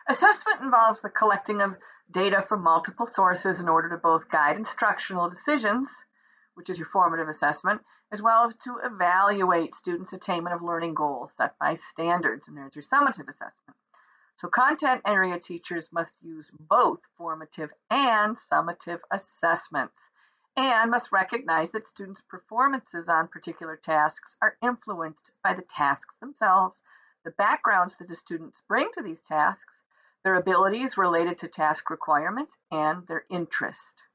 Assessment involves the collecting of data from multiple sources in order to both guide instructional decisions, which is your formative assessment, as well as to evaluate students' attainment of learning goals set by standards, and there's your summative assessment. So content area teachers must use both formative and summative assessments and must recognize that students' performances on particular tasks are influenced by the tasks themselves, the backgrounds that the students bring to these tasks, their abilities related to task requirements, and their interest.